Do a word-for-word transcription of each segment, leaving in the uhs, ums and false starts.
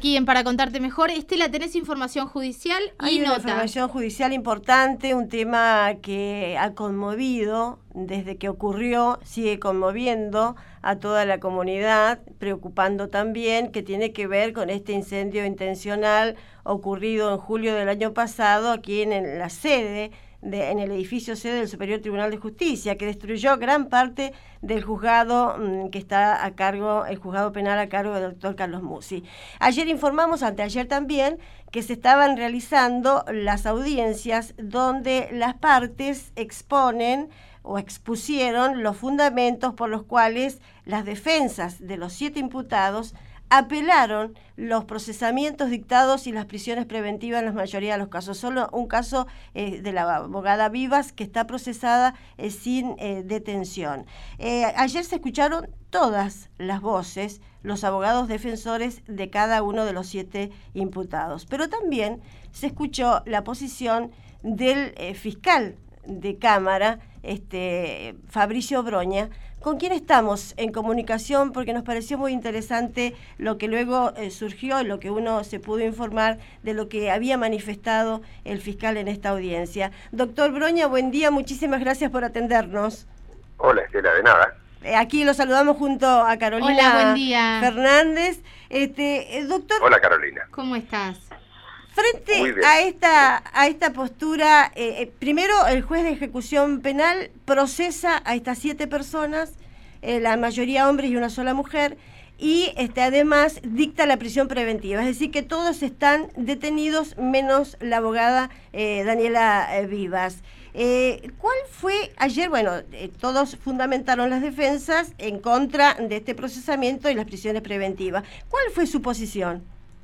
aquí en Para Contarte Mejor. Estela, tenés información judicial y Hay una nota. información judicial importante, un tema que ha conmovido desde que ocurrió, sigue conmoviendo a toda la comunidad, preocupando también, que tiene que ver con este incendio intencional ocurrido en julio del año pasado aquí en, en la sede, de, en el edificio sede del Superior Tribunal de Justicia, que destruyó gran parte del juzgado mmm, que está a cargo, el juzgado penal a cargo del doctor Carlos Musi. Ayer informamos, anteayer también, que se estaban realizando las audiencias donde las partes exponen o expusieron los fundamentos por los cuales las defensas de los siete imputados apelaron los procesamientos dictados y las prisiones preventivas en la mayoría de los casos. Solo un caso eh, de la abogada Vivas, que está procesada eh, sin eh, detención. Eh, ayer se escucharon todas las voces, los abogados defensores de cada uno de los siete imputados. Pero también se escuchó la posición del eh, fiscal de Cámara, este, Fabricio Broña, con quien estamos en comunicación porque nos pareció muy interesante lo que luego eh, surgió, lo que uno se pudo informar de lo que había manifestado el fiscal en esta audiencia. Doctor Broña, buen día, muchísimas gracias por atendernos. Hola, Estela, de nada. Eh, aquí lo saludamos junto a Carolina Hola, buen día. Fernández. Este, eh, doctor, Hola, Carolina. ¿Cómo estás? Frente a esta a esta postura, eh, eh, primero el juez de ejecución penal procesa a estas siete personas, eh, la mayoría hombres y una sola mujer, y este además dicta la prisión preventiva, es decir que todos están detenidos menos la abogada eh, Daniela eh, Vivas. Eh, ¿Cuál fue ayer? Bueno, eh, todos fundamentaron las defensas en contra de este procesamiento y las prisiones preventivas. ¿Cuál fue su posición?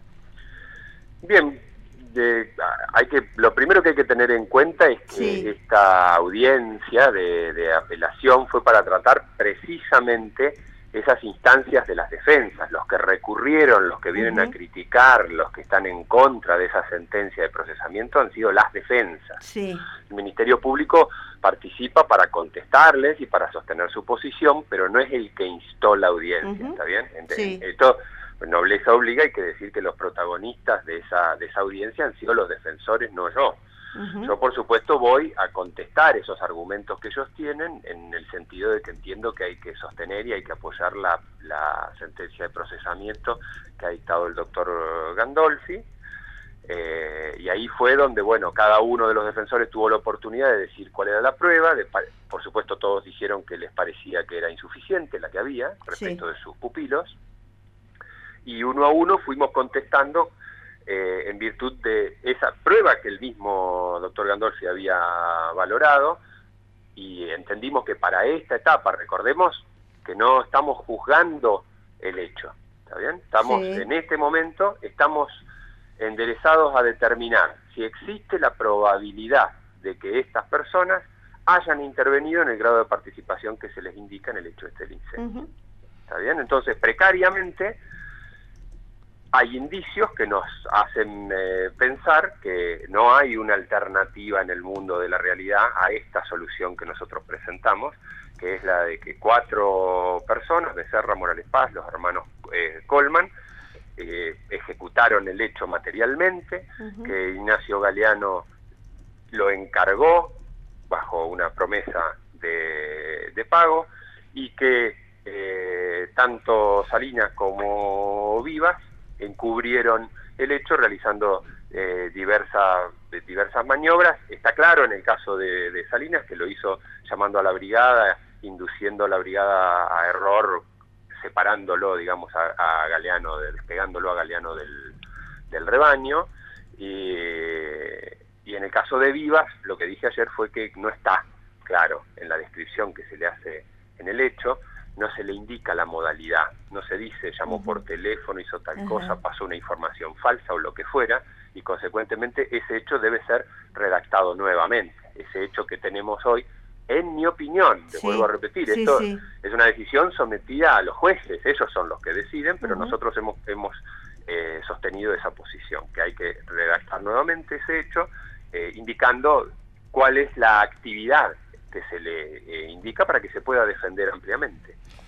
Bien. De, hay que lo primero que hay que tener en cuenta es que sí. esta audiencia de, de apelación fue para tratar precisamente esas instancias de las defensas, los que recurrieron, los que vienen uh-huh. a criticar, los que están en contra de esa sentencia de procesamiento han sido las defensas. Sí. El Ministerio Público participa para contestarles y para sostener su posición, pero no es el que instó la audiencia, uh-huh. ¿está bien? Entonces, sí. Esto nobleza obliga, hay que decir que los protagonistas de esa de esa audiencia han sido los defensores, no yo. Uh-huh. Yo, por supuesto, voy a contestar esos argumentos que ellos tienen en el sentido de que entiendo que hay que sostener y hay que apoyar la, la sentencia de procesamiento que ha dictado el doctor Gandolfi. Eh, y ahí fue donde, bueno, cada uno de los defensores tuvo la oportunidad de decir cuál era la prueba. De, por supuesto, todos dijeron que les parecía que era insuficiente la que había respecto sí. de sus pupilos. Y uno a uno fuimos contestando eh, en virtud de esa prueba que el mismo doctor Gandolfi había valorado, y entendimos que para esta etapa, recordemos que no estamos juzgando el hecho, ¿está bien? Estamos sí. en este momento, estamos enderezados a determinar si existe la probabilidad de que estas personas hayan intervenido en el grado de participación que se les indica en el hecho este del incendio. Uh-huh. ¿Está bien? Entonces, precariamente, hay indicios que nos hacen eh, pensar que no hay una alternativa en el mundo de la realidad a esta solución que nosotros presentamos, que es la de que cuatro personas, Becerra, Morales Paz, los hermanos eh, Colman, eh, ejecutaron el hecho materialmente, uh-huh. que Ignacio Galeano lo encargó bajo una promesa de, de pago, y que eh, tanto Salinas como Vivas encubrieron el hecho realizando eh, diversas diversas maniobras. Está claro en el caso de, de Salinas, que lo hizo llamando a la brigada, induciendo a la brigada a error, separándolo, digamos, a, a Galeano, despegándolo a Galeano del, del rebaño. Y, y en el caso de Vivas, lo que dije ayer fue que no está claro en la descripción que se le hace en el hecho, no se le indica la modalidad, no se dice llamó uh-huh. por teléfono, hizo tal uh-huh. cosa, pasó una información falsa o lo que fuera, y consecuentemente ese hecho debe ser redactado nuevamente. Ese hecho que tenemos hoy, en mi opinión, te sí. vuelvo a repetir, sí, esto sí. es una decisión sometida a los jueces, ellos son los que deciden, pero uh-huh. nosotros hemos, hemos eh, sostenido esa posición, que hay que redactar nuevamente ese hecho, eh, indicando cuál es la actividad que se le eh, indica para que se pueda defender ampliamente.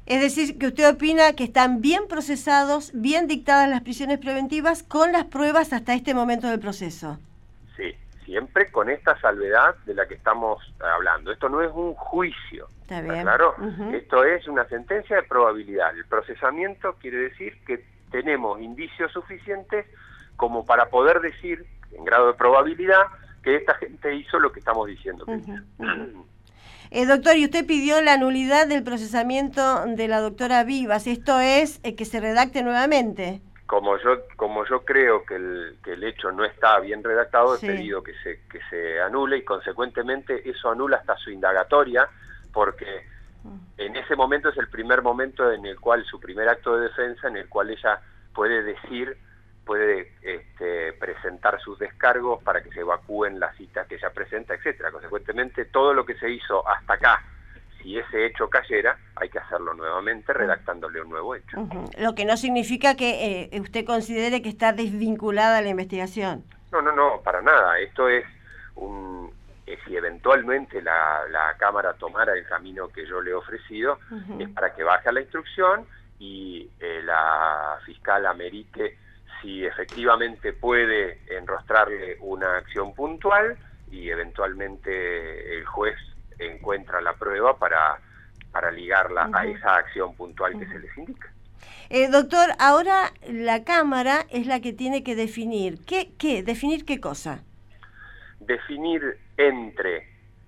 Es decir, que usted opina que están bien procesados, bien dictadas las prisiones preventivas con las pruebas hasta este momento del proceso. Sí, siempre con esta salvedad de la que estamos hablando. Esto no es un juicio, ¿está bien? ¿Claro? Uh-huh. Esto es una sentencia de probabilidad. El procesamiento quiere decir que tenemos indicios suficientes como para poder decir, en grado de probabilidad, que esta gente hizo lo que estamos diciendo que hizo. Uh-huh. Uh-huh. Eh, doctor, y usted pidió la nulidad del procesamiento de la doctora Vivas. ¿Esto es eh, que se redacte nuevamente? Como yo como yo creo que el, que el hecho no está bien redactado, Sí. he pedido que se, que se anule y consecuentemente eso anula hasta su indagatoria, porque en ese momento es el primer momento en el cual, su primer acto de defensa, en el cual ella puede decir, puede este, presentar sus descargos para que se evacúen las citas que ella presenta, etcétera. Consecuentemente, todo lo que se hizo hasta acá, si ese hecho cayera, hay que hacerlo nuevamente redactándole un nuevo hecho. Uh-huh. Lo que no significa que eh, usted considere que está desvinculada la investigación. No, no, no, para nada. Esto es un... Eh, si eventualmente la, la Cámara tomara el camino que yo le he ofrecido, uh-huh. es para que baje a la instrucción y eh, la fiscal amerite si efectivamente puede enrostrarle una acción puntual y eventualmente el juez encuentra la prueba para, para ligarla uh-huh. a esa acción puntual uh-huh. que se les indica. Eh, doctor, ahora la Cámara es la que tiene que definir. ¿Qué, qué? ¿Definir qué cosa? Definir entre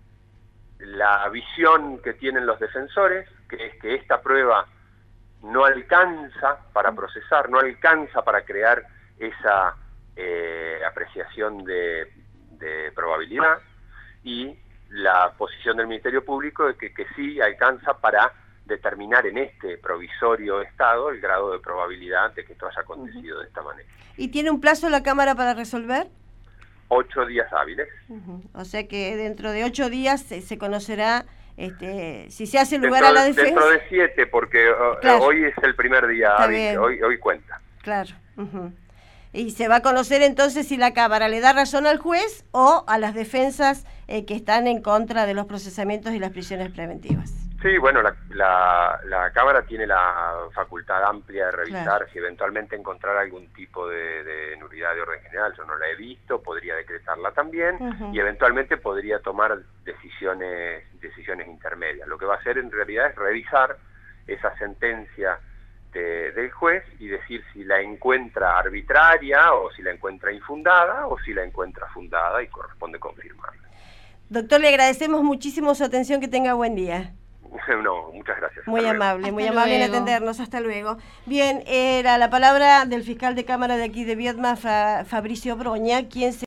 la visión que tienen los defensores, que es que esta prueba no alcanza para procesar, no alcanza para crear esa eh, apreciación de, de probabilidad, y la posición del Ministerio Público de que, que sí alcanza para determinar en este provisorio estado el grado de probabilidad de que esto haya acontecido uh-huh. de esta manera. ¿Y tiene un plazo la Cámara para resolver? Ocho días hábiles. Uh-huh. O sea que dentro de ocho días se, se conocerá este, si se hace lugar dentro, a la defensa. Dentro de siete, porque claro. hoy es el primer día Está hábil, bien. hoy, hoy cuenta. Claro. Uh-huh. Y se va a conocer entonces si la Cámara le da razón al juez o a las defensas eh, que están en contra de los procesamientos y las prisiones preventivas. Sí, bueno, la, la, la Cámara tiene la facultad amplia de revisar claro. si eventualmente encontrar algún tipo de, de nulidad de orden general. Yo no la he visto, podría decretarla también uh-huh. y eventualmente podría tomar decisiones, decisiones intermedias. Lo que va a hacer en realidad es revisar esa sentencia de, del juez y decir si la encuentra arbitraria o si la encuentra infundada o si la encuentra fundada y corresponde confirmarla. Doctor, le agradecemos muchísimo su atención, que tenga buen día. No, muchas gracias. Muy amable, Hasta muy amable luego. en atendernos. Hasta luego. Bien, era la palabra del fiscal de Cámara de aquí de Viedma, Fa- Fabricio Broña, quien se